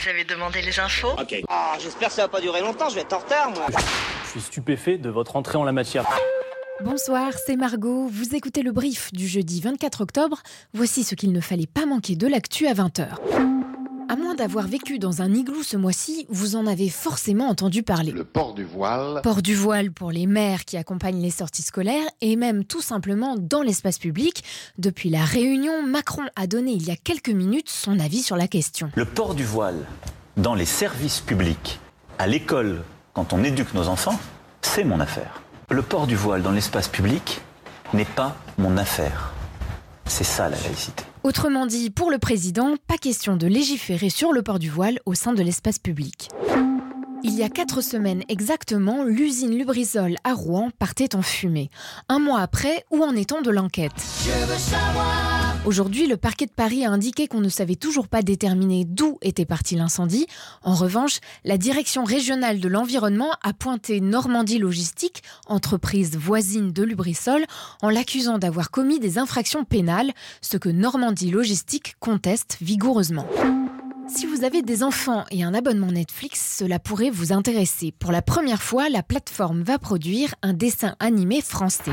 Vous avez demandé les infos ? Ok. Ah, j'espère que ça va pas durer longtemps, je vais être en retard, moi. Je suis stupéfait de votre entrée en la matière. Bonsoir, c'est Margot. Vous écoutez le brief du jeudi 24 octobre. Voici ce qu'il ne fallait pas manquer de l'actu à 20h. À moins d'avoir vécu dans un igloo ce mois-ci, vous en avez forcément entendu parler. Le port du voile. Port du voile pour les mères qui accompagnent les sorties scolaires et même tout simplement dans l'espace public. Depuis la Réunion, Macron a donné il y a quelques minutes son avis sur la question. Le port du voile dans les services publics, à l'école, quand on éduque nos enfants, c'est mon affaire. Le port du voile dans l'espace public n'est pas mon affaire. C'est ça la laïcité. Autrement dit, pour le président, pas question de légiférer sur le port du voile au sein de l'espace public. Il y a 4 semaines exactement, l'usine Lubrizol à Rouen partait en fumée. Un mois après, où en est-on de l'enquête ? Aujourd'hui, le parquet de Paris a indiqué qu'on ne savait toujours pas déterminer d'où était parti l'incendie. En revanche, la direction régionale de l'environnement a pointé Normandie Logistique, entreprise voisine de Lubrizol, en l'accusant d'avoir commis des infractions pénales, ce que Normandie Logistique conteste vigoureusement. Si vous avez des enfants et un abonnement Netflix, cela pourrait vous intéresser. Pour la première fois, la plateforme va produire un dessin animé français.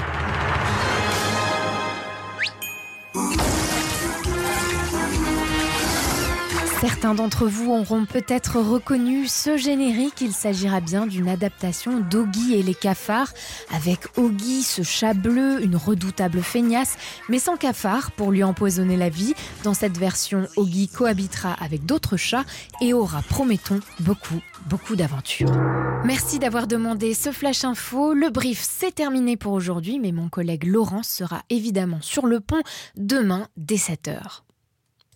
Certains d'entre vous auront peut-être reconnu ce générique. Il s'agira bien d'une adaptation d'Oggy et les cafards, avec Oggy, ce chat bleu, une redoutable feignasse, mais sans cafard pour lui empoisonner la vie. Dans cette version, Oggy cohabitera avec d'autres chats et aura, promettons, beaucoup d'aventures. Merci d'avoir demandé ce Flash Info. Le brief, c'est terminé pour aujourd'hui, mais mon collègue Laurent sera évidemment sur le pont demain dès 7h.